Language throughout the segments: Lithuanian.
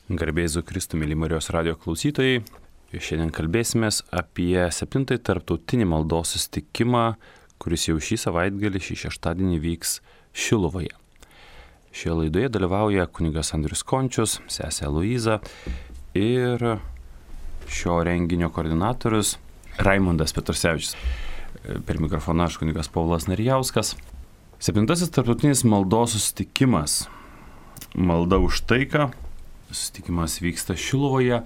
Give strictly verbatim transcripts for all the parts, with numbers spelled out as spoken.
Garbėzu Kristų, mėly Marijos radijo klausytojai. Šiandien kalbėsimės apie septintąjį tarptautinį maldos susitikimą, kuris jau šį savaitgalį, šį šeštadienį vyks Šiluvoje. Šioje laidoje dalyvauja kunigas Andrius Končius, sesė Luiza ir šio renginio koordinatorius Raimundas Petursevičius. Per mikrofoną aš kunigas Paulas Narijauskas. Septintasis tarptautinis maldos susitikimas. Malda už taiką. Susitikimas vyksta Šiluvoje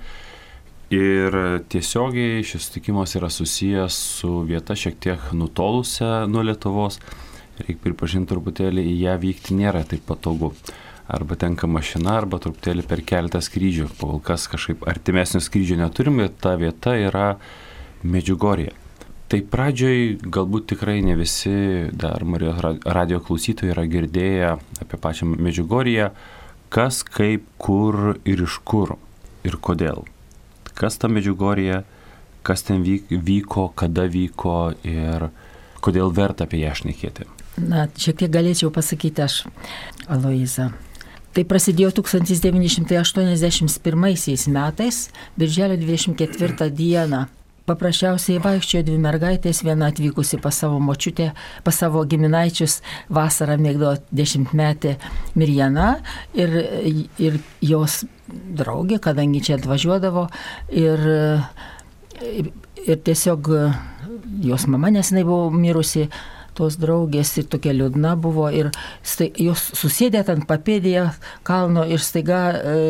ir tiesiogiai šis susitikimas yra susijęs su vieta šiek tiek nutolusią nuo Lietuvos. Reikia pripažinti, truputėlį į ją vykti nėra taip patogu. Arba tenka mašina, arba truputėlį per keletą skrydžių. Kol kas kažkaip artimesnio skrydžio neturim, bet ta vieta yra Medžiugorje. Tai pradžioj galbūt tikrai ne visi dar Marijos radijo klausytojai yra girdėję apie pačią Medžiugorję. Kas, kaip, kur ir iš kur ir kodėl. Kas ta Medžiugorje, kas ten vyko, kada vyko ir kodėl verta apie ją šnekėti. Na, šiek tiek galėčiau pasakyti aš, Aloiza. Tai prasidėjo tūkstantis devyni šimtai aštuoniasdešimt pirmaisiais metais, birželio dvidešimt ketvirtą dieną. Paprasčiausiai vaikščiojo dvi mergaitės, viena atvykusi pas savo močiutę, pas savo giminaičius, vasarą mėgdavo dešimtmetė Mirjana ir, ir jos draugė, kadangi čia atvažiuodavo ir, ir, ir tiesiog jos mama nesenai buvo mirusi, tos draugės ir tokia liūdna buvo ir staig, jos susėdė ant papėdėje kalno ir staiga e,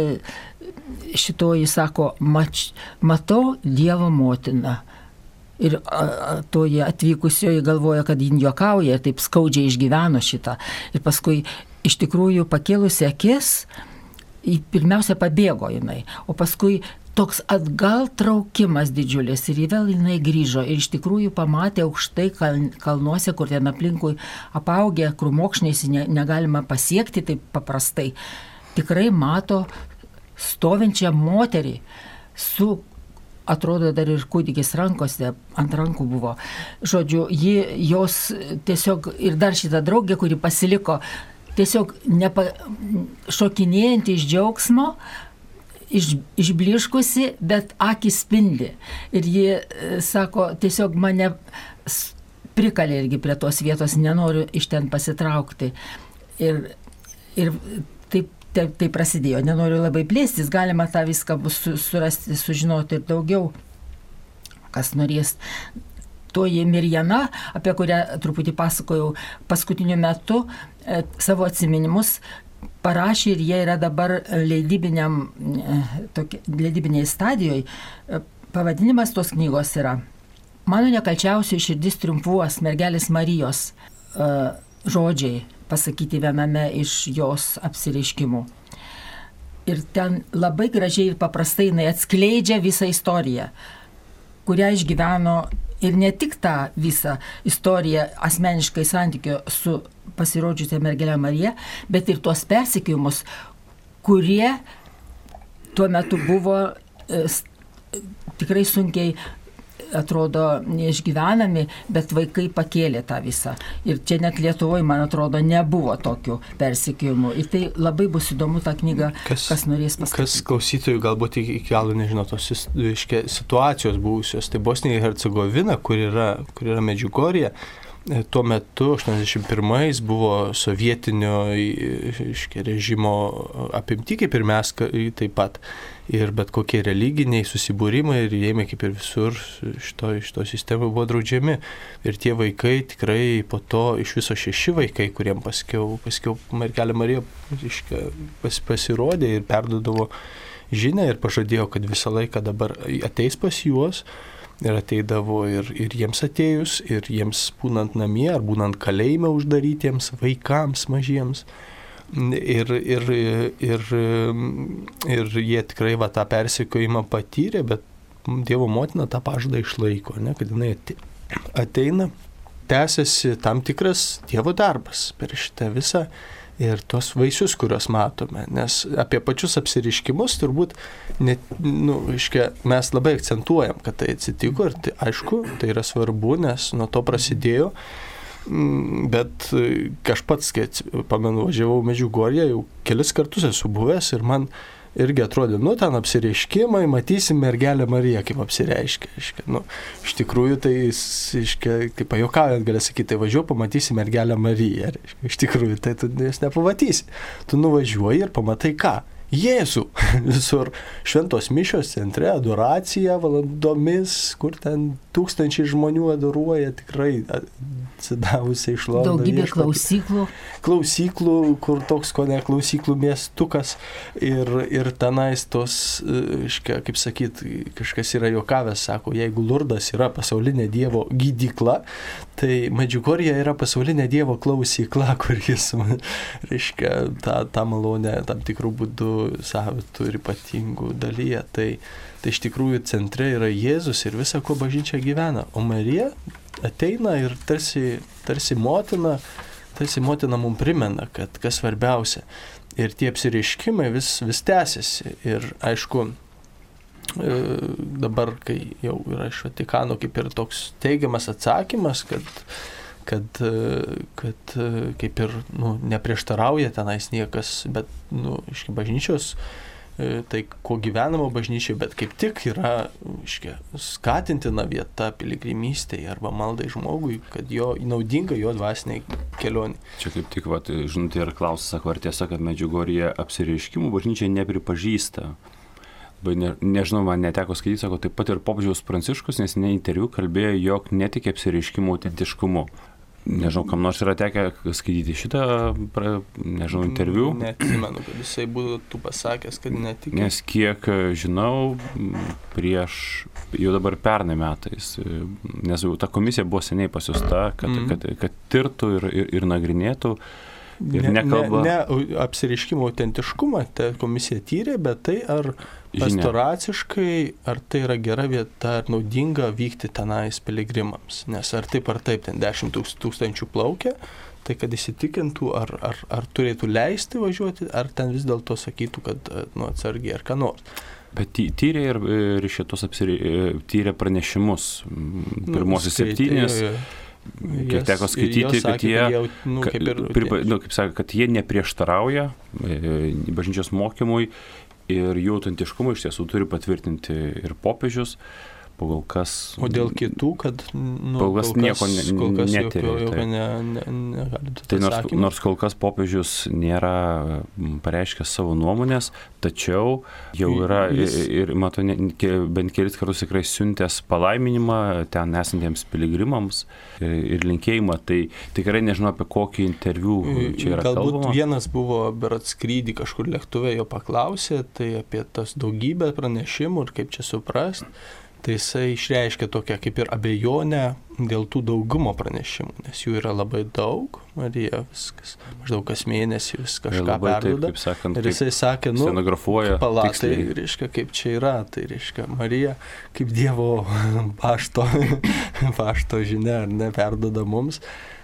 šitoji sako, mač, matau Dievo motiną. Ir a, a, toji atvykusioji galvoja, kad jin juokauja, taip skaudžiai išgyveno šitą. Ir paskui iš tikrųjų pakėlusi akis, pirmiausia pabėgo jinai, o paskui toks atgal traukimas didžiulis ir vėl jinai grįžo ir iš tikrųjų pamatė aukštai kal, kalnuose, kur ten aplinkui apaugę krūmokšniais ne, negalima pasiekti taip paprastai. Tikrai mato stovinčią moterį su, atrodo, dar ir kūdikis rankose, ant rankų buvo. Žodžiu, ji, jos tiesiog ir dar šitą draugę, kuri pasiliko, tiesiog nepa, šokinėjant iš džiaugsmo, iš, išbliškusi, bet akis spindi. Ir ji sako, tiesiog mane prikalė irgi prie tos vietos, nenoriu iš ten pasitraukti. Ir, ir taip, taip, taip prasidėjo. Nenoriu labai plėstis, galima tą viską bus surasti, sužinoti ir daugiau, kas norės. Toji Mirjana, apie kurią truputį pasakojau paskutiniu metu, e, savo atsiminimus parašė ir jie yra dabar leidybiniam, e, tokia, leidybiniai stadijoje. E, pavadinimas tos knygos yra Mano nekalčiausiai širdis triumfuos, mergelės Marijos e, žodžiai pasakyti viename iš jos apsireiškimų. Ir ten labai gražiai ir paprastai jinai atskleidžia visą istoriją, kurią išgyveno ir ne tik tą visą istoriją asmeniškai santykio su pasirodžiusia mergelė Marija, bet ir tuos persekiojimus, kurie tuo metu buvo e, tikrai sunkiai atrodo neišgyvenami, bet vaikai pakėlė tą visą. Ir čia net Lietuvoje, man atrodo, nebuvo tokių persekiojimų. Ir tai labai bus įdomu tą knygą, kas, kas norės paskaityti. Kas klausytojų galbūt iki galo nežino tos situacijos buvusios. Tai Bosnija ir Hercegovina, kur yra, kur yra Medžiugorje, tuo metu aštuoniasdešimt pirmais buvo sovietinio iškia, režimo apimti, kaip ir mes taip pat. Ir bet kokie religiniai susibūrimai ir jėmė kaip ir visur šito, šito sistemai buvo draudžiami. Ir tie vaikai tikrai po to, iš viso šeši vaikai, kuriem paskiau, paskiau mergelė Marija iškia, pas, pasirodė ir perdodavo žinią ir pažadėjo, kad visą laiką dabar ateis pas juos. Ir ateidavo ir, ir jiems atėjus, ir jiems būnant namie, ar būnant kalėjime uždarytiems vaikams mažiems. Ir, ir, ir, ir jie tikrai va, tą persekiojimą patyrė, bet Dievo motina tą pažadą išlaiko, ne, kad jinai ateina, tęsiasi tam tikras Dievo darbas per šitą visą ir tuos vaisius, kuriuos matome. Nes apie pačius apsireiškimus turbūt net, nu, iškia, mes labai akcentuojam, kad tai atsitiko ir tai, aišku, tai yra svarbu, nes nuo to prasidėjo. Bet aš pats, kai pamenu, važiavau Medžiugorje, jau kelis kartus esu buvęs ir man irgi atrodė, nu, ten apsireiškimai, matysim mergelę Mariją, kaip apsireiškia. Iškia, nu, iš tikrųjų, tai, iškia, kaip pajuokaujant, gali sakyti, tai važiuoju, pamatysi mergelę Mariją. Iškia, iš tikrųjų, tai tu jas nepamatysi. Tu nuvažiuoji ir pamatai ką? Jėzų. Visur šventos mišios centre, adoracija valandomis, kur ten tūkstančiai žmonių adoruoja, tikrai atsidavusiai šlovina. Daugybė klausyklų. Klausyklų, kur toks, ko ne, klausyklų miestukas. Ir, ir tenais tos, iškia, kaip sakyt, kažkas yra juokavęs, sako, jeigu Lurdas yra pasaulinė Dievo gydykla, tai Medžiugorjė yra pasaulinė Dievo klausykla, kur jis, reiškia, tą, tą malonę tam tikrų būdų savitų ir ypatingų dalyje. Tai, tai iš tikrųjų centre yra Jėzus ir visa, ko bažnyčia gyvena. O Marija ateina ir tarsi, tarsi motina, tarsi motina mums primena, kad kas svarbiausia. Ir tie apsireiškimai vis, vis tęsiasi. Ir aišku, dabar, kai jau yra iš Vatikano kaip ir toks teigiamas atsakymas, kad kad, kad kaip ir nu, neprieštarauja tenais niekas, bet nu, iš bažnyčios, tai ko gyvenamo bažnyčiai, bet kaip tik yra iškia, skatintina vieta piligrimystėje arba maldai žmogui, kad jo naudinga jo dvasiniai kelionė. Čia kaip tik, vat, žinutė ir klausia, sako, ar tiesa, kad Medžiugorjė apsireiškimų bažnyčiai nepripažįsta. Ne, nežinau, man neteko skaityti, sako, taip pat ir popiežiaus Pranciškus, nes ne interviu kalbėjo, jog netikė apsireiškimų autentiškumu. Nežinau, kam nors yra tekę skaityti šitą, pra, nežinau, interviu. Neatsimenu, kad jisai būtų pasakęs, kad netikė. Nes kiek žinau, prieš, jau dabar pernai metais, nes jau ta komisija buvo seniai pasiusta, kad, mm. kad, kad tirtų ir, ir, ir nagrinėtų. Ir ne, nekalba... ne, ne apsireiškimo autentiškumą ta komisija tyrė, bet tai ar pastoraciškai, ar tai yra gera vieta, ar naudinga vykti tenais piligrimams. Nes ar taip ar taip ten dešimt tūkstančių plaukia, tai kad įsitikintų, ar, ar, ar turėtų leisti važiuoti, ar ten vis dėlto sakytų, kad nu, atsargiai ar ką nors. Bet tyrė ir, ir šitos apsirei, tyrė pranešimus pirmosius nu, septynis. Kiek teko skaityti, sakė, kad jie, kad jau, nu, kaip, ir, pripa, nu, kaip sakė, kad jie neprieštarauja bažnyčios mokymui ir jų autentiškumą iš tiesų turi patvirtinti ir popiežius. Kol kas, o dėl kitų, kad nu, kol kas nieko netyrė. Ne, ne, ne, tai nors, nors kol kas popiežius nėra pareiškęs savo nuomonės, tačiau jau yra Jis... ir, ir matau, ne, bent kelis kartus tikrai siuntęs palaiminimą ten esantiems piligrimams ir, ir linkėjimą. Tai tikrai nežinau, apie kokį interviu čia yra Galbūt kalbama. Vienas buvo berat skrydį kažkur lėktuve, jo paklausė, tai apie tas daugybę pranešimų ir kaip čia suprast. Tai jisai išreiškia tokią kaip ir abejonę dėl tų daugumo pranešimų, nes jų yra labai daug, Marija viskas, maždaug kas mėnesį vis kažką perduoda. Taip, sakant, ir jisai sakė, nu, palatai, reiškia, kaip čia yra, tai reiškia, Marija kaip Dievo pašto, pašto žinia, ar ne, perduoda mums.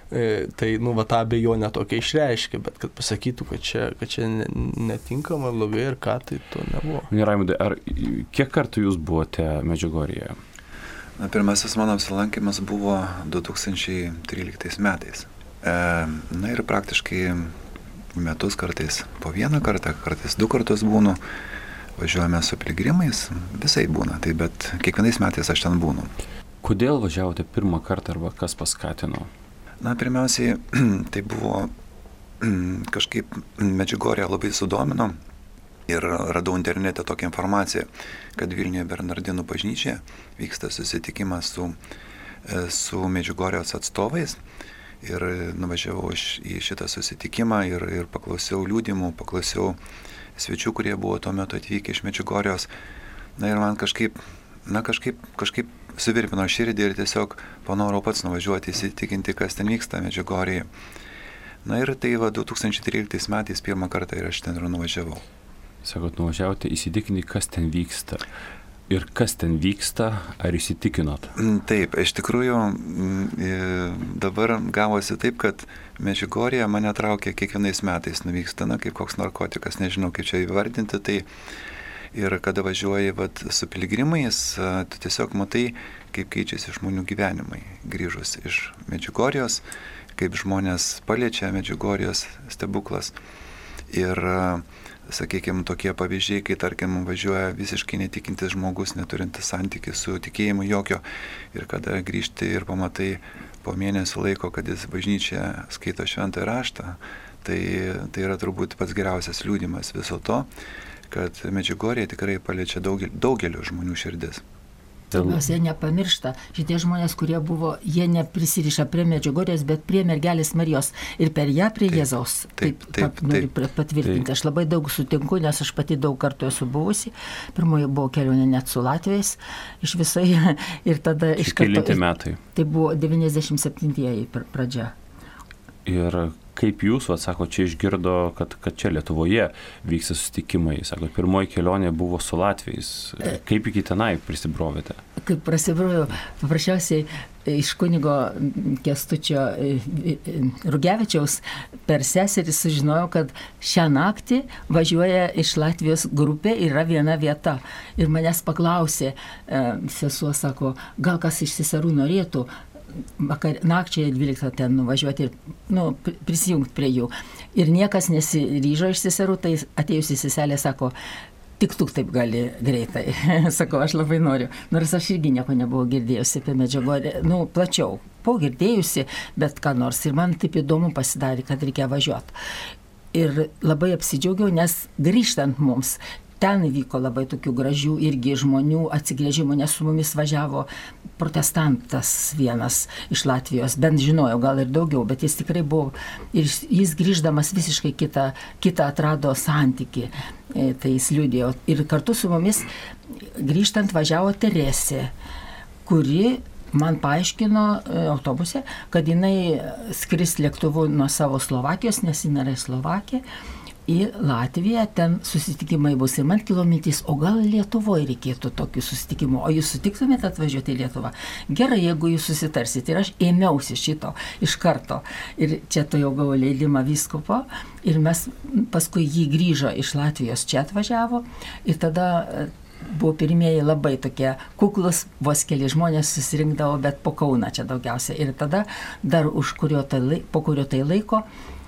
E, tai, nu, va, tą abejonę tokia išreiškia, bet kad pasakytų, kad čia, kad čia netinkama, blogai ir ką, tai to nebuvo. Raimundai, ar kiek kartų jūs buvote Medžiugorjėje? Na, pirmasis mano apsilankimas buvo du tūkstančiai tryliktais metais. E, na ir praktiškai metus kartais po vieną kartą, kartais du kartus būnu, važiuojame su piligrimais, visai būna, tai bet kiekvienais metais aš ten būnu. Kodėl važiavote pirmą kartą arba kas paskatino? Na, pirmiausiai, tai buvo kažkaip Medžiugorjė labai sudomino ir radau internete tokią informaciją, kad Vilniuje Bernardinų bažnyčioje vyksta susitikimas su, su Medžiugorjės atstovais ir nuvažiavau į šitą susitikimą ir, ir paklausiau liudymų, paklausiau svečių, kurie buvo tuo metu atvykę iš Medžiugorjės. Na ir man kažkaip, na kažkaip, kažkaip suvirpino širdį ir tiesiog panorau pats nuvažiuoti, įsitikinti, kas ten vyksta Medžiugorjėje. Na ir tai va du tūkstančiai tryliktais metais pirmą kartą ir aš ten ir nuvažiavau. Sakot, nuvažiavote įsitikinti, kas ten vyksta. Ir kas ten vyksta, ar įsitikinot? Taip, iš tikrųjų dabar gavosi taip, kad Medžiugorjė mane traukia kiekvienais metais nuvyksta, na, kaip koks narkotikas, nežinau kaip čia įvardinti, tai ir kada važiuoji vat, su piligrimais, tu tiesiog matai, kaip keičiasi žmonių gyvenimai, grįžus iš Medžiugorjės, kaip žmonės paliečia Medžiugorjės stebuklas. Ir, sakykime, tokie pavyzdžiai, kai, tarkim, važiuoja visiškai netikintis žmogus, neturintis santykių su tikėjimu jokio, ir kada grįžti ir pamatai po mėnesio laiko, kad jis bažnyčioje skaito šventąjį raštą, tai, tai yra turbūt pats geriausias liudimas viso to, kad Medžiugorje tikrai paliečia daugel, daugelio žmonių širdis. Pirmiausia, jie nepamiršta, šitie žmonės, kurie buvo, jie neprisiriša prie Medžiugorės, bet prie mergelės Marijos ir per ją prie taip, Jėzaus. Taip, taip, taip, noriu taip, patvirtinti. Taip. Aš labai daug sutinku, nes aš pati daug kartų esu buvusi. Pirmoji buvo kelionė net su latviais iš visai. Ir tada iš karto... Kelinti metai. Tai buvo devyniasdešimt septintieji pradžia. Ir kaip jūs, atsako, čia išgirdo, kad, kad čia Lietuvoje vyksta susitikimai. Sako, pirmoji kelionė buvo su latviais. Kaip iki tenai prisibrovėte? Kaip prasibrovėjau, paprasčiausiai iš kunigo Kęstučio Rugevičiaus per seserį sužinojau, kad šią naktį važiuoja iš Latvijos grupė ir yra viena vieta. Ir manęs paklausė, sesuo sako, gal kas iš seserų norėtų vakar, nakčiai dvyliktą ten nuvažiuoti ir nu, prisijungti prie jų. Ir niekas nesiryžo iš seserų, tai atėjusi seselė sako, tik tu taip gali greitai. Sakau, aš labai noriu. Nors aš irgi nieko nebuvau girdėjusi apie Medžiugorję, nu, plačiau. Buvau girdėjusi, bet ką nors. Ir man taip įdomu pasidarė, kad reikia važiuoti. Ir labai apsidžiaugiau, nes grįžtant mums, ten vyko labai tokių gražių irgi žmonių atsigręžimų, nes su mumis važiavo protestantas vienas iš Latvijos, bent žinojau, gal ir daugiau, bet jis tikrai buvo, ir jis grįždamas visiškai kitą, kitą atrado santykį, tai jis liudėjo. Ir kartu su mumis grįžtant važiavo Teresė, kuri man paaiškino autobuse, kad jinai skris lėktuvu nuo savo Slovakijos, nes jinai yra Slovakija, į Latviją, ten susitikimai bus. Ir man kilo mintis, o gal Lietuvoje reikėtų tokių susitikimų, o jūs sutiktumėte atvažiuoti į Lietuvą? Gerai, jeigu jūs susitarsit. Ir aš ėmiausi šito iš karto. Ir čia to jau gavau leidimą vyskupo. Ir mes paskui jį grįžo iš Latvijos, čia atvažiavo. Ir tada buvo pirmieji labai tokie kuklus, vos keli žmonės susirinkdavo, bet po Kauną čia daugiausia. Ir tada dar už kurio tai laiko, po kurio tai laiko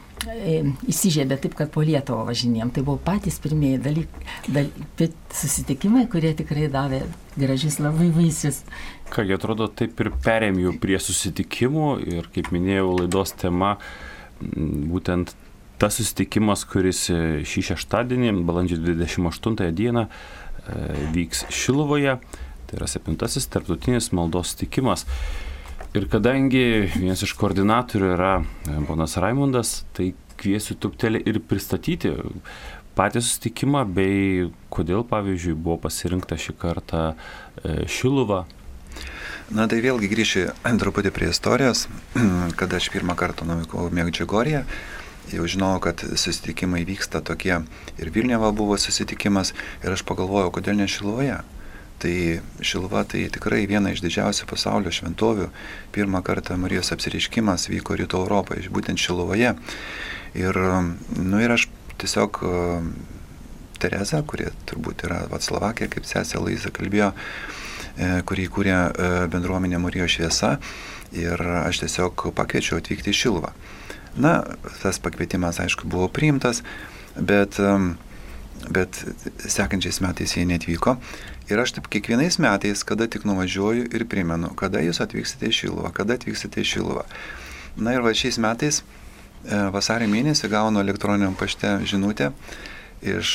įsižiebė taip, kad po Lietuvą važinėjom. Tai buvo patys pirmieji dalykai, daly, susitikimai, kurie tikrai davė gražius labai vaisius. Kągi atrodo, taip ir perėm jau prie susitikimų ir, kaip minėjau, laidos tema, būtent tas susitikimas, kuris šį šeštadienį, balandžio dvidešimt aštuntąją dieną, vyks Šiluvoje. Tai yra septintasis tarptautinis maldos susitikimas. Ir kadangi vienas iš koordinatorių yra ponas Raimundas, tai kviesiu truputėlį ir pristatyti patį susitikimą, bei kodėl, pavyzdžiui, buvo pasirinkta šį kartą Šiluva. Na tai vėlgi grįšiu truputį prie istorijos, kada aš pirmą kartą nuvykau Medžiugorję. Jau žinojau, kad susitikimai vyksta tokie, ir Vilniuje buvo susitikimas, ir aš pagalvojau, kodėl ne Šiluvoje. Tai Šiluva tai tikrai viena iš didžiausių pasaulio šventovių. Pirmą kartą Marijos apsireiškimas vyko Rytų Europoje, būtent Šiluvoje. Ir, nu, ir aš tiesiog Tereza, kuri turbūt yra Slovakija, kaip sesė Luiza kalbėjo, kuri įkūrė bendruomenę Marijos šviesa. Ir aš tiesiog pakviečiau atvykti į Šiluvą. Na, tas pakvietimas, aišku, buvo priimtas, bet, bet sekančiais metais jie netvyko. Ir aš taip kiekvienais metais, kada tik nuvažiuoju ir primenu, kada jūs atvyksite į Šiluvą, kada atvyksite į Šiluvą. Na ir va šiais metais vasario mėnesį gaunu elektroniniam pašte žinutę iš,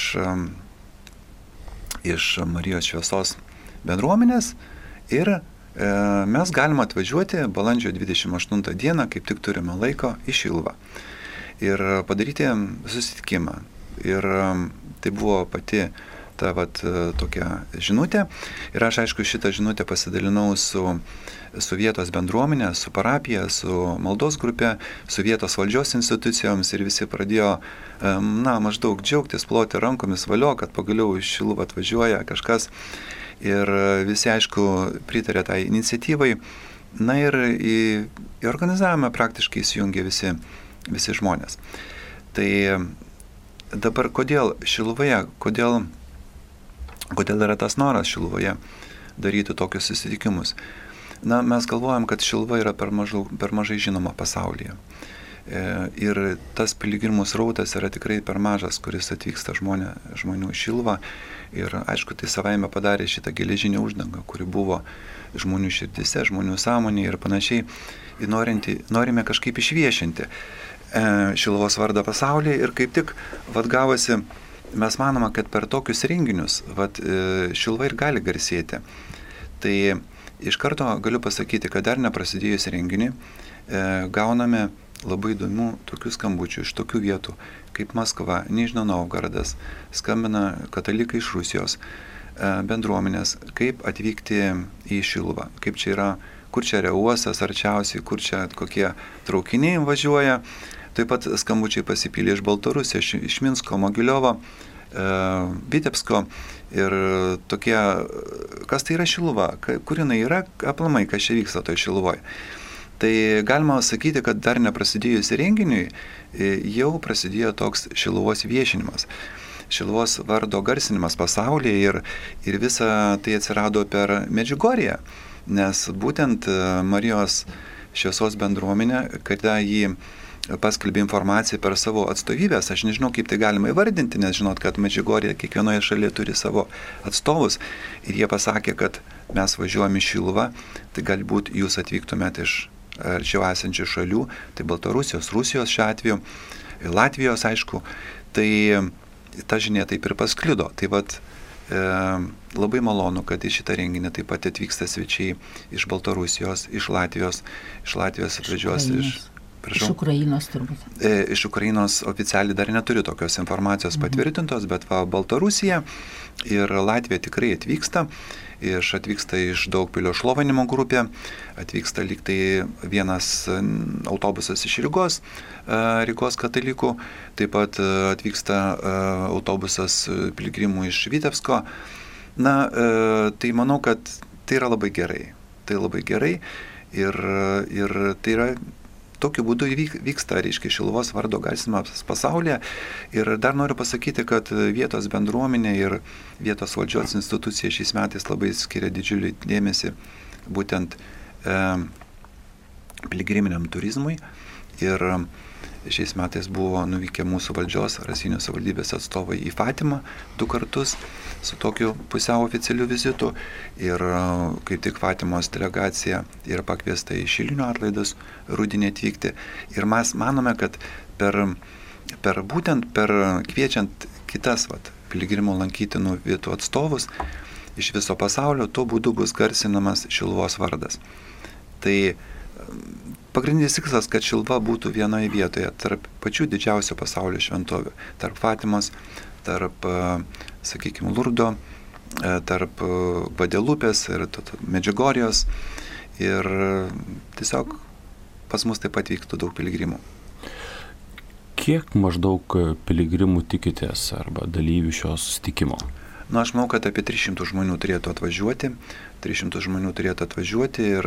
iš Marijos šviesos bendruomenės ir mes galime atvažiuoti balandžio dvidešimt aštuntą dieną, kaip tik turime laiko, į Šiluvą. Ir padaryti susitikimą. Ir tai buvo pati ta vat, tokia žinutė. Ir aš, aišku, šitą žinutę pasidalinau su, su vietos bendruomenė, su parapija, su maldos grupė, su vietos valdžios institucijoms ir visi pradėjo, na, maždaug džiaugtis, ploti rankomis, valio, kad pagaliau iš Šiluvą atvažiuoja kažkas. Ir visi, aišku, pritarė tai iniciatyvai. Na ir į, į organizavimą praktiškai įsijungė visi, visi žmonės. Tai dabar kodėl Šiluvoje, kodėl Kodėl yra tas noras Šiluvoje daryti tokius susitikimus? Na, mes galvojam, kad Šiluva yra per, mažu, per mažai žinoma pasaulyje. Ir tas piligrimų srautas yra tikrai per mažas, kuris atvyksta žmonė, žmonių į Šiluvą. Ir aišku, tai savaime padarė šitą geležinę uždangą, kuri buvo žmonių širdise, žmonių sąmonėje ir panašiai. Ir norinti, norime kažkaip išviešinti Šiluvos vardą pasaulyje. Ir kaip tik vat gavosi, mes manome, kad per tokius renginius vat, Šiluva ir gali garsėti. Tai iš karto galiu pasakyti, kad dar neprasidėjus renginį gauname labai įdomių tokių skambučių iš tokių vietų kaip Maskva, Nižnio Novgorodas, skambina katalikai iš Rusijos bendruomenės, kaip atvykti į Šiluvą, kaip čia yra, kur čia yra uostas arčiausiai, kur čia kokie traukiniai važiuoja. Taip pat skambučiai pasipylė iš Baltarusijos, iš Minsko, Mogiliovo, Vitebsko ir tokie, kas tai yra Šiluva, kur jinai yra, aplamai, kas čia vyksta toje Šiluvoje. Tai galima sakyti, kad dar neprasidėjus renginiui, jau prasidėjo toks Šiluvos viešinimas, Šiluvos vardo garsinimas pasaulyje ir, ir visa tai atsirado per Medžiugorję, nes būtent Marijos šviesos bendruomenė, kada jį paskelbė informaciją per savo atstovybės, aš nežinau, kaip tai galima įvardinti, nes žinot, kad Medžiugorė kiekvienoje šalyje turi savo atstovus ir jie pasakė, kad mes važiuojame į Šiluvą, tai galbūt jūs atvyktumėte iš arčiau esančių šalių, tai Baltarusijos, Rusijos šiuo atveju, Latvijos, aišku, tai ta žinia taip ir pasklido. Tai vat e, labai malonu, kad į šitą renginį taip pat atvyksta svečiai iš Baltarusijos, iš Latvijos, iš Latvijos atvažiuos iš... Prašau? Iš Ukrainos turbūt. E, iš Ukrainos oficialiai dar neturi tokios informacijos patvirtintos, bet va, Baltarusija ir Latvija tikrai atvyksta. Iš atvyksta iš Daugpilio šlovinimo grupė, atvyksta lyg tai vienas autobusas iš Rygos, Rygos katalikų, taip pat atvyksta autobusas piligrimų iš Vitebsko. Na, tai manau, kad tai yra labai gerai. Tai labai gerai ir, ir tai yra tokiu būdu vyksta, reiškia, Šiluvos vardo garsinimas pasaulyje. Ir dar noriu pasakyti, kad vietos bendruomenė ir vietos valdžios institucija šiais metais labai skiria didžiulį dėmesį būtent e, piligriminiam turizmui. Ir šiais metais buvo nuvykę mūsų valdžios Raseinių savivaldybės atstovai į Fatimą du kartus su tokiu pusiau oficialiu vizitu. Ir kaip tik Fatimos delegacija yra pakviesta į Šilinio atlaidus rudenį atvykti. Ir mes manome, kad per, per būtent per kviečiant kitas vat, piligrimų lankytinų vietų atstovus iš viso pasaulio, tuo būdu bus garsinamas Šiluvos vardas. Tai pagrindinis tikslas, kad Šiluva būtų vienoje vietoje tarp pačių didžiausių pasaulio šventovių, tarp Fatimos, tarp, sakykime, Lurdo, tarp Gvadelupės ir Medžiugorijos. Ir tiesiog pas mus taip pat vyktų daug piligrimų. Kiek maždaug piligrimų tikitės arba dalyvių šio susitikimo? Nu, aš manau, kad apie tris šimtus žmonių turėtų atvažiuoti. tris šimtus žmonių turėtų atvažiuoti ir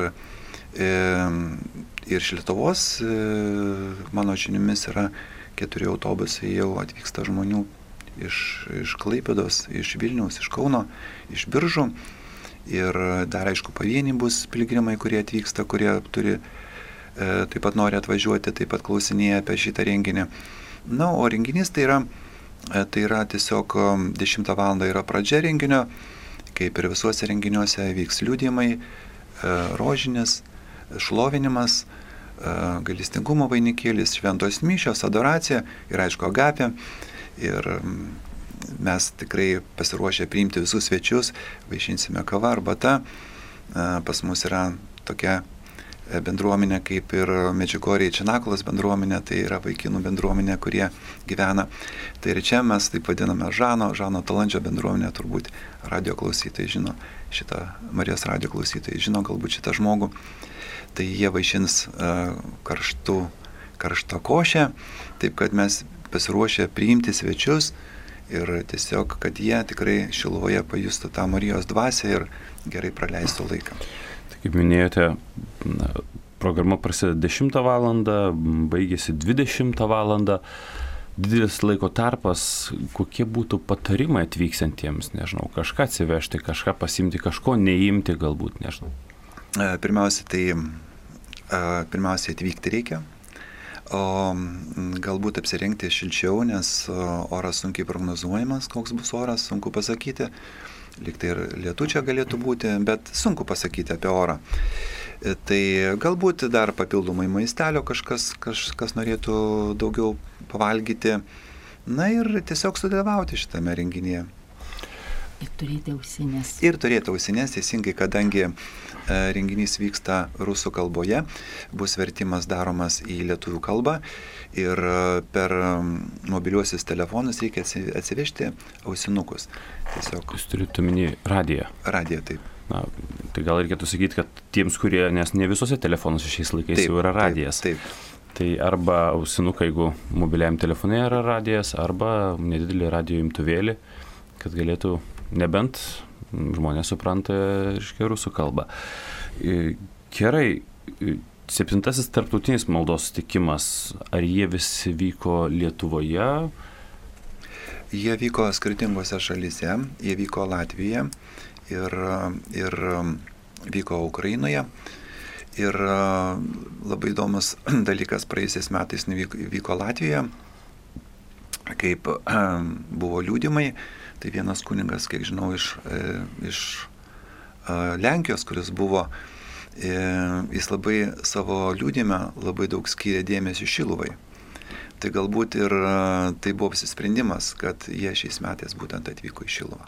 Ir iš Lietuvos, mano žiniomis, yra keturi autobusai, jau atvyksta žmonių iš, iš Klaipėdos, iš Vilniaus, iš Kauno, iš Biržų. Ir dar, aišku, pavieniai bus piligrimai, kurie atvyksta, kurie turi, e, taip pat nori atvažiuoti, taip pat klausinėja apie šitą renginį. Na, o renginys tai yra, e, tai yra tiesiog dešimtą valandą yra pradžia renginio, kaip ir visuose renginiuose vyks liudijimai, e, rožinis, šlovinimas, gailestingumo vainikėlis, šventos mišios, adoracija ir aišku agapė. Ir mes tikrai pasiruošę priimti visus svečius, vaišinsime kava, arbata. Pas mus yra tokia bendruomenė kaip ir Medžiugorėje Činaklos bendruomenė, tai yra vaikinų bendruomenė, kurie gyvena. Tai ir čia mes taip vadiname Žano, Žano Talandžio bendruomenė, turbūt radio klausytojai žino šitą, Marijos radio klausytojai žino galbūt šitą žmogų. Tai jie vaišins uh, karštų, karštą košę, taip kad mes pasiruošę priimti svečius ir tiesiog, kad jie tikrai Šiluvoje pajustų tą Marijos dvasią ir gerai praleistų laiką. Tai kaip minėjote, na, programa prasideda dešimtą valandą, baigėsi dvidešimtą valandą. Didelis laiko tarpas, kokie būtų patarimai atvyksantiems, nežinau, kažką atsivežti, kažką pasimti, kažko neimti galbūt, nežinau. Pirmiausia, tai pirmiausia atvykti reikia, O galbūt apsirengti šilčiau, nes oras sunkiai prognozuojamas, koks bus oras, sunku pasakyti. Liktai ir lietų čia galėtų būti, bet sunku pasakyti apie orą. Tai galbūt dar papildomai maistelio kažkas, kažkas norėtų daugiau pavalgyti. Na ir tiesiog sudalyvauti šitame renginyje. Ir turėti ausinės. Ir turėti ausinės, teisingai, kadangi renginys vyksta rusų kalboje, bus vertimas daromas į lietuvių kalbą ir per mobiliuosius telefonus reikia atsivežti ausinukus. Tiesiog. Jūs turite omeny radiją? Radiją, taip. Na, tai gal reikėtų sakyti, kad tiems, kurie, nes ne visose telefonuose šiais laikais taip, jau yra radijas. Taip, taip. Tai arba ausinukai, jeigu mobiliajam telefone yra radijas, arba nedidelį radijo imtuvėlį, kad galėtų, nebent žmonės supranta, reiškia, rusų kalbą. Gerai, septintasis tarptautinis maldos susitikimas, ar jie visi vyko Lietuvoje? Jie vyko skirtingose šalyse, jie vyko Latvijoje ir, ir vyko Ukrainoje. Ir labai įdomus dalykas praėjusiais metais vyko Latvijoje, kaip buvo liudymai. Tai vienas kunigas, kiek žinau, iš, iš Lenkijos, kuris buvo, jis labai savo liudime labai daug skyrė dėmesio Šiluvai. Tai galbūt ir tai buvo apsisprendimas, kad jie šiais metais būtent atvyko į Šiluvą.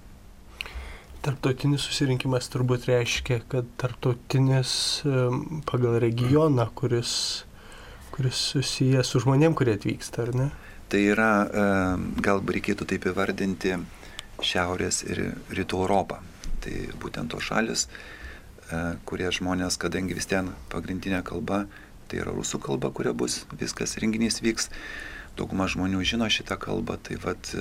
Tarptautinis susirinkimas turbūt reiškia, kad tarptautinis pagal regioną, kuris, kuris susijęs su žmonėm, kurie atvyksta, ar ne? Tai yra, galbūt reikėtų taip įvardinti, Šiaurės ir Rytų Europą. Tai būtent tos šalis, kurie žmonės, kadangi vis ten pagrindinė kalba, tai yra rusų kalba, kuria bus viskas renginys vyks. Dauguma žmonių žino šitą kalbą, tai vat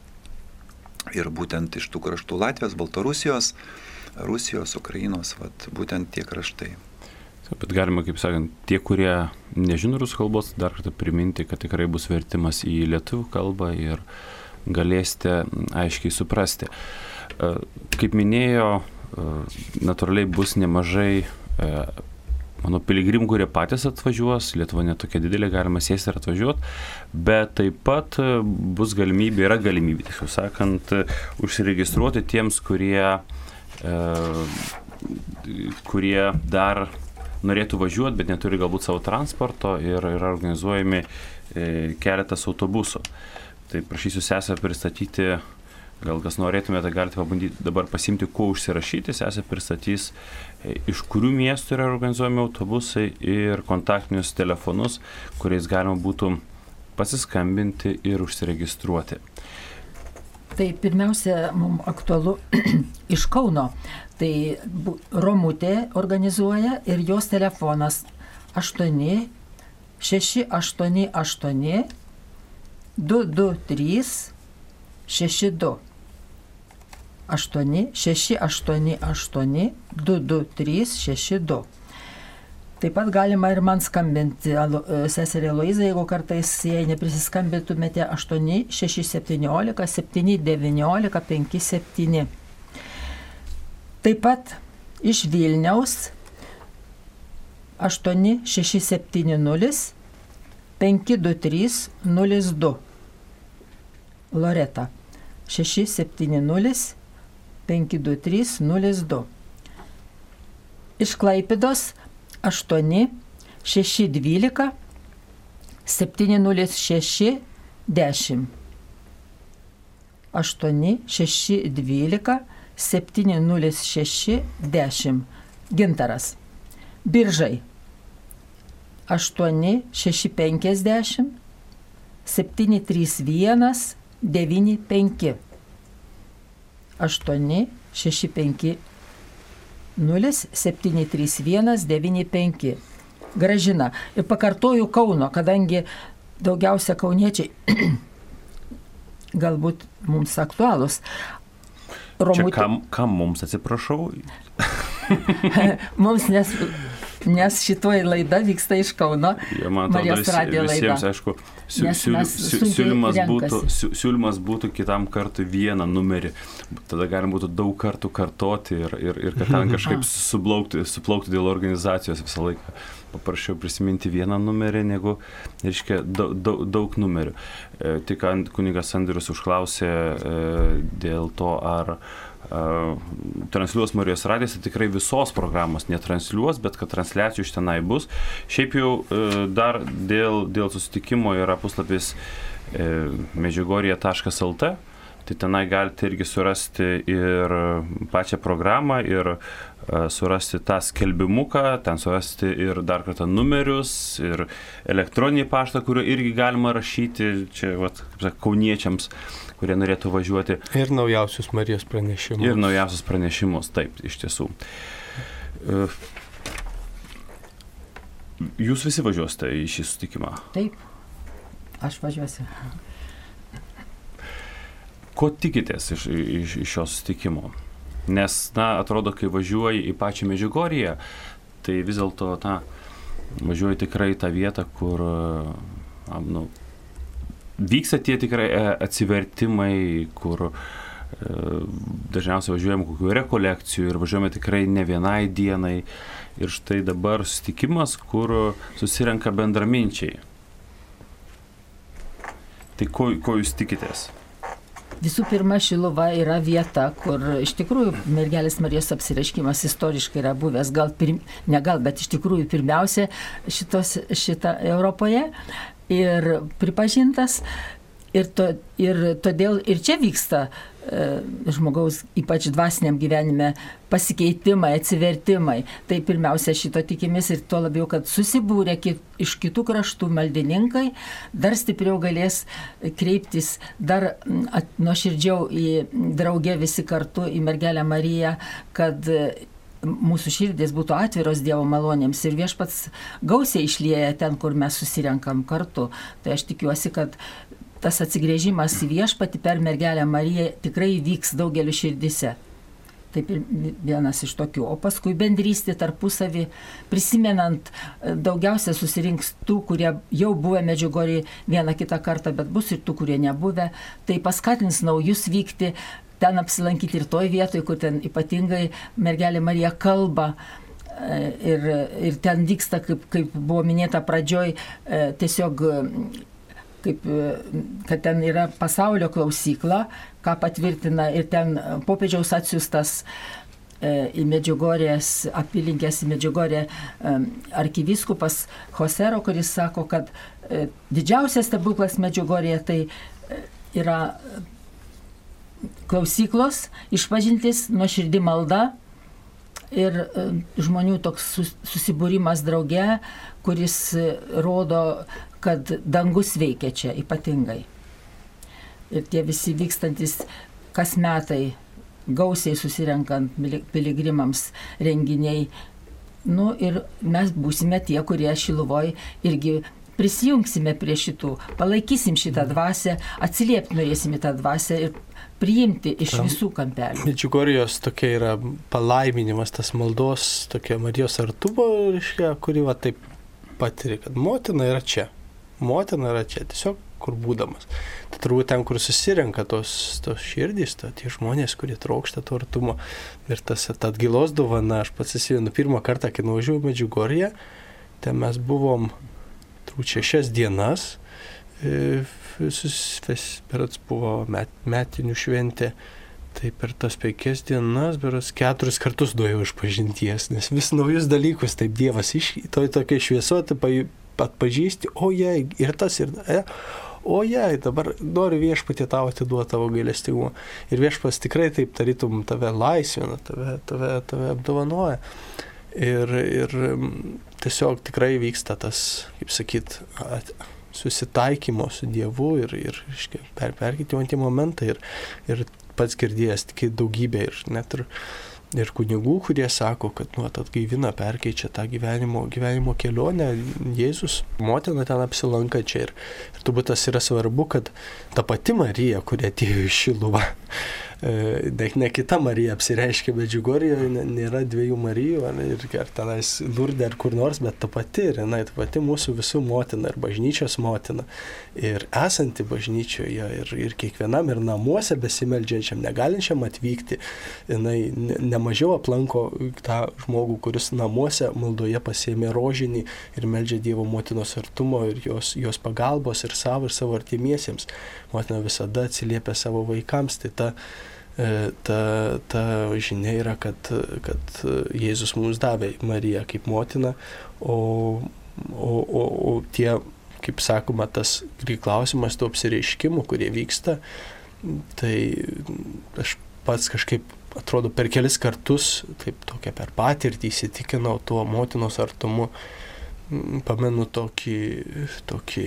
ir būtent iš tų kraštų Latvijos, Baltarusijos, Rusijos, Ukrainos, vat būtent tie kraštai. Bet galima, kaip sakant, tie, kurie nežino rusų kalbos, dar kartą priminti, kad tikrai bus vertimas į lietuvių kalbą ir galėsite aiškiai suprasti. Kaip minėjo, natūraliai bus nemažai, manau, piligrimų, kurie patys atvažiuos, Lietuva netokia didelė, galima sėsti ir atvažiuoti, bet taip pat bus galimybė, yra galimybė, tiksliau sakant, užsiregistruoti tiems, kurie, kurie dar norėtų važiuoti, bet neturi galbūt savo transporto ir yra organizuojami keletas autobusų. Tai prašysiu sesę pristatyti, gal kas norėtumėte, galite pabandyti dabar pasimti, kuo užsirašyti, sesę pristatys, iš kurių miestų yra organizuojami autobusai ir kontaktinius telefonus, kuriais galima būtų pasiskambinti ir užsiregistruoti. Tai pirmiausia, mums aktualu iš Kauno. Tai Romutė organizuoja ir jos telefonas aštuoni šeši aštuoni aštuoni du du trys šeši du. aštuoni šeši aštuoni aštuoni du du trys šeši du. Taip pat galima ir man skambinti, seserė Eloiza, jeigu kartais, jei neprisiskambintumėte, aštuoni šeši septyniolika septyni devyniolika penki septyni. Taip pat iš Vilniaus aštuoni šeši septyni nulis penki du trys nulis du. Loreta šeši septyni nulis penki du trys nulis du. Iš Klaipėdos aštuoni šeši dvylika septyni nulis šeši dešimt. aštuoni šeši dvylika septyni nulis šeši dešimt. Gintaras. Biržai. aštuoni šeši penkiasdešimt septyni trys vienas devyni penki. aštuoni šeši penki nulis septyni trys vienas devyni penki. Gražina. Ir pakartoju Kauno, kadangi daugiausia kauniečiai galbūt mums aktualūs. Romutė... Čia kam, kam mums, atsiprašau? Mums, nes nes šitoji laida vyksta iš Kauno. Ja, man atrodo, Marijos radijo laida. Visiems, aišku, siū, Nes siū, mes siū, sunkiai siūlymas, būtų, renkasi. siū, siūlymas būtų kitam kartui vieną numerį. Tada galim būtų daug kartų kartoti ir, ir, ir kad ten kažkaip suplaukti, suplaukti dėl organizacijos visą laiką. Paprašiau prisiminti vieną numerį, negu, reiškia, daug, daug, daug numerių. E, tik kunigas Andrius užklausė e, dėl to, ar e, transliuos Marijos radijas, tai tikrai visos programos netransliuos, bet kad transliacijų iš tenai bus. Šiaip jau e, dar dėl, dėl susitikimo yra puslapis e, medžiugorija taškas lt. Tai tenai galite irgi surasti ir pačią programą, ir uh, surasti tą skelbimuką, ten surasti ir dar kartą numerius, ir elektroninį paštą, kuriuo irgi galima rašyti, čia, vat, kaip sak, kauniečiams, kurie norėtų važiuoti. Ir naujausius Marijos pranešimus. Ir naujausius pranešimus, taip, iš tiesų. Uh, jūs visi važiuosite į šį susitikimą? Taip, aš važiuosiu. Ko tikitės iš, iš, iš šio susitikimo? Nes, na, atrodo, kai važiuoji į pačią Medžiugorję, tai vis dėlto, na, važiuoji tikrai į tą vietą, kur, na, nu, vyksta tie tikrai atsivertimai, kur e, dažniausiai važiuojame kokių rekolekcijų ir važiuojame tikrai ne vienai dienai. Ir štai dabar susitikimas, kur susirenka bendraminčiai. Tai ko, ko jūs tikitės? Visų pirma, Šiluva yra vieta, kur iš tikrųjų Mergelės Marijos apsireiškimas istoriškai yra buvęs, gal pirm, ne gal, bet iš tikrųjų pirmiausia šitos, šita Europoje ir pripažintas. Ir, to, ir todėl ir čia vyksta e, žmogaus, ypač dvasiniam gyvenime, pasikeitimai, atsivertimai. Tai pirmiausia šito tikimės ir tuo labiau, kad susibūrė kit, iš kitų kraštų maldininkai, dar stipriau galės kreiptis, dar at, nuoširdžiau į draugę visi kartu, į Mergelę Mariją, kad mūsų širdys būtų atviros Dievo malonėms ir Viešpats gausiai išlieja ten, kur mes susirenkam kartu. Tai aš tikiuosi, kad tas atsigrėžimas į Viešpatį per Mergelę Mariją tikrai vyks daugeliu širdise. Taip ir vienas iš tokių. O paskui bendrystė tarpusavį, prisimenant, daugiausia susirinks tų, kurie jau buvę Medžiugorėje vieną kitą kartą, bet bus ir tų, kurie nebuvę. Tai paskatins naujus vykti, ten apsilankyti ir toj vietoj, kur ten ypatingai Mergelė Marija kalba. Ir, ir ten vyksta, kaip, kaip buvo minėta pradžioj, tiesiog kaip, kad ten yra pasaulio klausykla, ką patvirtina ir ten popiežiaus atsiųstas į Medžiugorės, apylinkės į Medžiugorę arkivyskupas Josero, kuris sako, kad didžiausias stebuklas Medžiugorėje tai yra klausyklos, išpažintis, nuoširdi malda ir žmonių toks susibūrimas drauge, kuris rodo, kad dangus veikia čia ypatingai. Ir tie visi vykstantis kas metai, gausiai susirenkant piligrimams renginiai. Nu ir mes būsime tie, kurie Šiluvoj irgi prisijungsime prie šitų, palaikysim šitą dvasią, atsiliepti norėsim į tą dvasią ir priimti iš visų kampelių. Medžiugorijos tokia yra palaiminimas, tas maldos, tokia Marijos artumo, reiškia, kuri va taip patiri, kad motina yra čia. Motina yra čia, tiesiog kur būdamas. Tai turbūt ten, kur susirenka tos, tos širdys, to, tie žmonės, kurie trokšta to artumo. Ir tas ta atgilos dovana, aš pats įsivenu pirmą kartą, kai nuvažiavau Medžiugorję, ten mes buvom turbūt šešias dienas, berats buvo met, metinių šventė, tai per tas penkias dienas, berats keturis kartus duojau išpažinties, nes vis naujus dalykus, taip Dievas iš toj tokia šviesuoti, atpažįsti, o jei, ir tas, ir e, o jei, dabar noriu Viešpatį tau atiduoti tavo gailestingumą. Ir Viešpas tikrai taip tarytum tave laisvina, tave, tave, tave apdovanoja. Ir, ir tiesiog tikrai vyksta tas, kaip sakyt, at, susitaikymo su Dievu ir, ir per, perkeitimo tie momentai. Ir, ir pats girdėjęs tik daugybę ir net ir Ir kunigų, kurie sako, kad nu, atgaivina, perkeičia tą gyvenimo, gyvenimo kelionę. Jėzus, motina ten apsilanka čia. Ir, ir turbūt tas yra svarbu, kad ta pati Marija, kuri atėjo į Šiluvą, ne, ne kita Marija apsireiškia Medžiugorjėje, nėra dviejų Marijų, ar, ar tenais Lurde ar kur nors, bet ta pati, ir jinai ta pati mūsų visų motina ir bažnyčios motina. Ir esanti bažnyčioje ir, ir kiekvienam ir namuose besimeldžiančiam, negalinčiam atvykti, jinai nemažiau aplanko tą žmogų, kuris namuose maldoje pasiėmė rožinį ir meldžia Dievo motinos artumo ir jos, jos pagalbos ir savo ir savo artimiesiems. Motina visada atsiliepia savo vaikams, tai ta Ta, ta žinia yra, kad, kad Jėzus mums davė Mariją kaip motiną, o, o, o, o tie, kaip sakoma, tas klausimas tų apsireiškimų, kurie vyksta, tai aš pats kažkaip, atrodo, per kelis kartus, taip tokia per patirtį įsitikinau tuo motinos artumu, pamenu tokį, tokį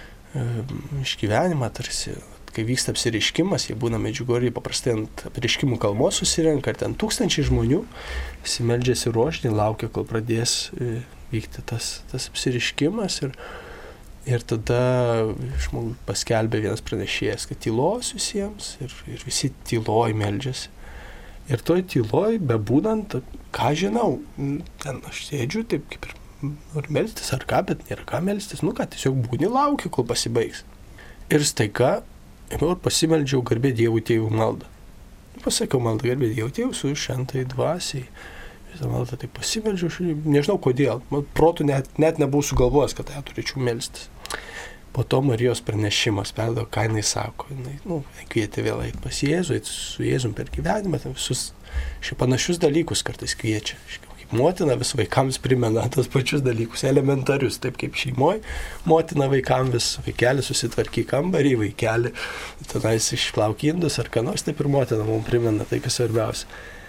um, išgyvenimą tarsi. Kai vyksta apsireiškimas, jie būna Medžiugorjėje, paprastai ant apsireiškimų kalvos susirenka, ir ten tūkstančiai žmonių įsimeldžiasi rožinį, laukia, kol pradės vykti tas, tas apsireiškimas. Ir, ir tada žmogus paskelbė vienas pranešėjas, kad tylos visiems, ir, ir visi tyloj meldžiasi. Ir toj tyloj, bebūnant, ką žinau, ten aš sėdžiu taip kaip ir noriu melstis ar ką, bet nėra ką melstis, nu ką, tiesiog būni laukia, kol pasibaigs. Ir staiga ir pasimeldžiau garbė Dievui Tėvų maldą. Pasakiau maldą garbė Dievui Tėvų su šventai dvasiai. Visą maldą taip pasimeldžiau, nežinau kodėl. Man protų net, net nebuvau sugalvojęs, kad ją turėčiau melstis. Po to Marijos pranešimas perdavo, ką jinai sako. Jinai, nu, kvietė vėl eiti pas Jėzų, eiti su Jėzum per gyvenimą, visus šie panašius dalykus kartais kviečia. Motina vis vaikams primena tos pačius dalykus, elementarius, taip kaip šeimoje. Motina vaikams vis, vaikelį susitvarky kambarį, vaikelį tenais išplauk indus ar ką nors, taip ir motina mums primena tai, kas svarbiausia.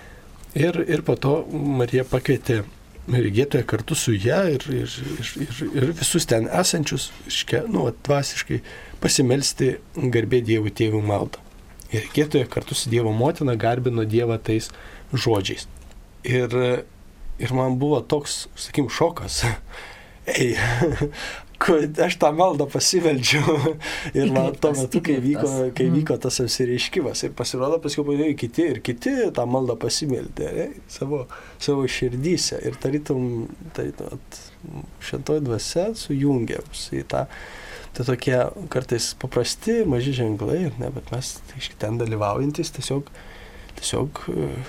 Ir, ir po to Marija pakvietė regėtoją kartu su ją ir, ir, ir, ir, ir visus ten esančius, iške, nu, dvasiškai pasimelsti garbė Dievui Tėvų maldą. Ir regėtoja kartu su Dievo motina garbino Dievą tais žodžiais. Ir Ir man buvo toks, sakykim, šokas. Ei, aš tą maldą pasimeldžiau. Ir man tuo metu, kai vyko, kai vyko tas apsireiškimas, ir pasirodo, paskui padėjo kiti ir kiti tą maldą pasimeldė ei, savo, savo širdyse. Ir tarytum, tarytum šventoji dvasia sujungė į tą. Tai tokie kartais paprasti, maži ženklai, ne, bet mes iš ten dalyvaujantis tiesiog, tiesiog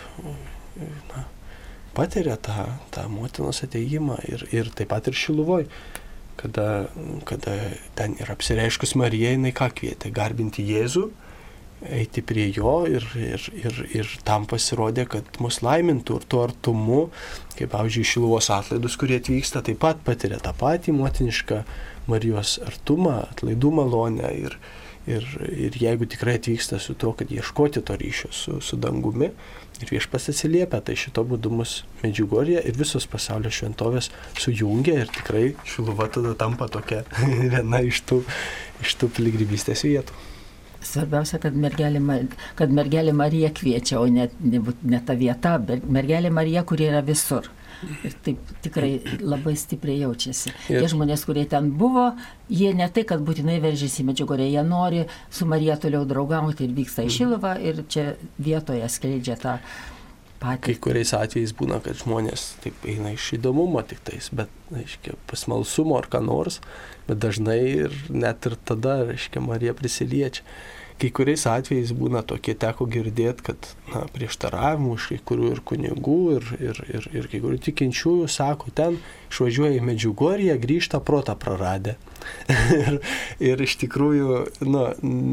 na, patiria tą, tą motinos ateimą ir, ir taip pat ir Šiluvoj, kada, kada ten yra apsireiškus Marija, jinai ką kvietė, garbinti Jėzų, eiti prie jo ir, ir, ir, ir tam pasirodė, kad mus laimintų ir tuo artumu, kaip pavyzdžiui Šiluvos atlaidus, kurie atvyksta, taip pat patiria tą patį motinišką Marijos artumą, atlaidų malonę ir, ir, ir jeigu tikrai atvyksta su to, kad ieškoti to ryšio su, su dangumi, ir Viešpats atsiliepia, tai šito būdu mus Medžiugorjė ir visos pasaulio šventovės sujungia ir tikrai Šiluva tada tampa tokia viena iš tų, iš tų piligrimystės vietų. Svarbiausia, kad mergelė, kad mergelė Marija kviečia, o ne, ne, ne ta vieta, bet mergelė Marija, kuri yra visur. Ir taip tikrai labai stipriai jaučiasi. Tie žmonės, kurie ten buvo, jie ne tai, kad būtinai veržėsi į Medžiugorję, jie nori su Marija toliau draugauti ir vyksta į Šiluvą ir čia vietoje skleidžia tą patį. Kai kuriais atvejais būna, kad žmonės taip eina iš įdomumo tik tais, bet, reiškia, pasmalsumo ar ką nors, bet dažnai ir net ir tada, reiškia, Marija prisiliečia. Kai kuriais atvejais būna tokie, teko girdėti, kad na, prieštaravimų iš kai kurių ir kunigų, ir, ir, ir, ir kai kurių tikinčiųjų sako, ten išvažiuoja į Medžiugorję, grįžta protą praradę. ir, ir iš tikrųjų, nu,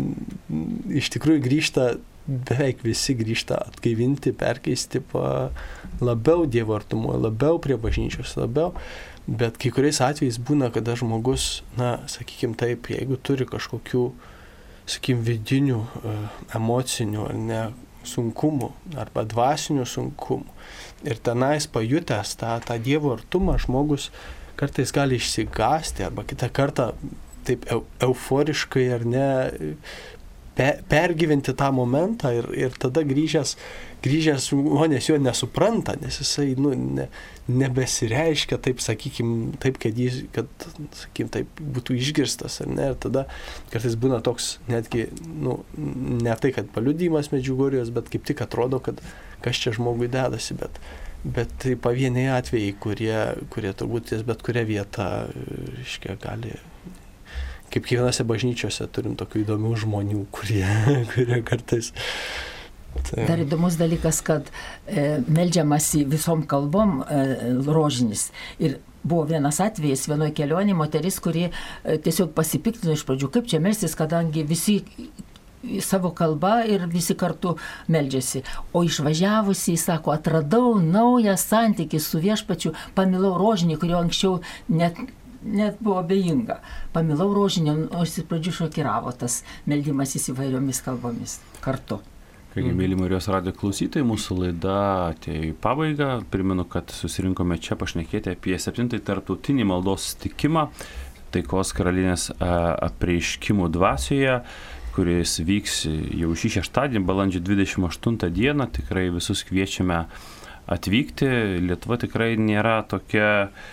iš tikrųjų grįžta, beveik visi grįžta atgaivinti, perkeisti pa labiau Dievo artumo, labiau prie bažnyčios, labiau. Bet kai kuriais atvejais būna, kada žmogus, na, sakykim taip, jeigu turi kažkokių sakykim, vidinių, emocinių ar ne sunkumų, arba dvasinių sunkumų. Ir tenais pajutęs tą, tą Dievo artumą, žmogus kartais gali išsigąsti, arba kitą kartą taip eu, euforiškai ar ne pe, pergyventi tą momentą ir, ir tada grįžęs, grįžęs žmonės jo nesupranta, nes jisai nu, ne, nebesireiškia taip, sakykime, taip, kad jis, kad, sakykime, taip būtų išgirstas, ar ne, ir tada kartais būna toks netgi, nu, ne tai, kad paliudijimas Medžiugorjės, bet kaip tik atrodo, kad kas čia žmogui dedasi, bet Bet tai pavieniai atvejai, kurie, kurie turbūt ties bet kurią vietą, reiškia, gali, kaip kiekvienose bažnyčiose turim tokių įdomių žmonių, kurie, kurie kartais. Tai. Dar įdomus dalykas, kad e, meldžiamasi visom kalbom e, rožinis. Ir buvo vienas atvejis, vienoje kelionėje moteris, kuri e, tiesiog pasipiktino iš pradžių, kaip čia melstis, kadangi visi savo kalbą ir visi kartu meldžiasi. O išvažiavusi, jis sako, atradau naują santykį su viešpačiu, pamilau rožinį, kurio anksčiau net, net buvo abejinga. Pamilau rožinį, o jis iš pradžių šokiravo tas meldimasis įvairiomis kalbomis kartu. Kągi, mėly Marijos radijo klausytojai, mūsų laida atėjo į pabaigą. Primenu, kad susirinkome čia pašnekėti apie septintąjį tarptautinį maldos susitikimą Taikos karalienės apreiškimų dvasioje, kuris vyks jau šį šeštadienį, balandžio dvidešimt aštuntą dieną. Tikrai visus kviečiame atvykti. Lietuva tikrai nėra tokia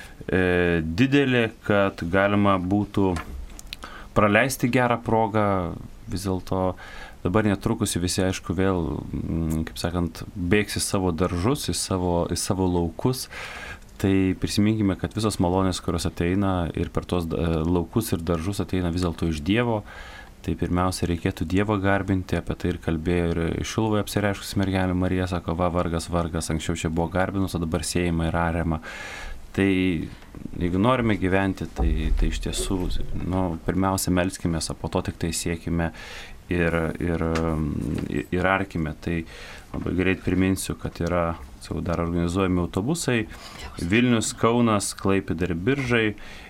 e, didelė, kad galima būtų praleisti gerą progą. Vis dėlto dabar netrukus visi, aišku, vėl, kaip sakant, bėgs į savo daržus, į savo, į savo laukus. Tai prisiminkime, kad visos malonės, kurios ateina ir per tos laukus ir daržus ateina vis dėlto iš Dievo. Tai pirmiausia, reikėtų Dievą garbinti, apie tai ir kalbėjo ir Šiluvoje apsireiškusi mergelė Marija, sako, va, vargas, vargas, anksčiau čia buvo garbinus, o dabar siejama ir ariama. Tai jeigu norime gyventi, tai, tai iš tiesų, nu, pirmiausia, melskimės, o po to tik tai siekime ir, ir, ir, ir arkime. Tai labai greit priminsiu, kad yra dar organizuojami autobusai Vilnius, Kaunas, Klaipėda ir Biržai.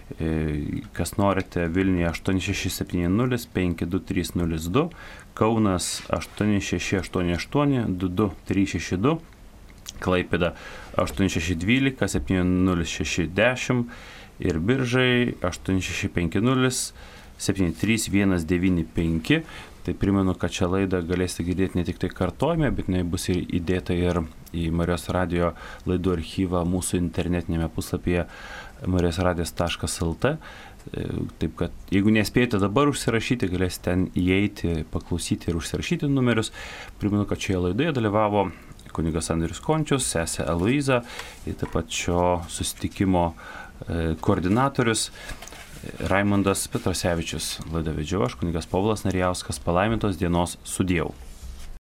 Kas norite, Vilniuje aštuoni šeši septyni nulis penki du trys nulis du, Kaunas aštuoni šeši aštuoni aštuoni du du trys šeši du, Klaipėda aštuoni šeši dvylika septyni nulis šeši dešimt ir Biržai aštuoni šeši penki nulis septyni trys vienas devyni penki. Tai primenu, kad šią laidą galėsite girdėti ne tik tai kartojime, bet jinai bus ir įdėta ir į Marijos radijo laidų archyvą mūsų internetinėme puslapyje marijos radijas taškas lt. Taip kad, jeigu nespėjote dabar užsirašyti, galėsite ten įeiti, paklausyti ir užsirašyti numerius. Primenu, kad šioje laidoje dalyvavo kunigas Andrius Končius, sesė Aloiza ir taip pat šio susitikimo koordinatorius Raimondas Petrasevičius. Laidą vedžiau aš, kunigas Povilas Narijauskas. Palaimintos dienos, sudieu.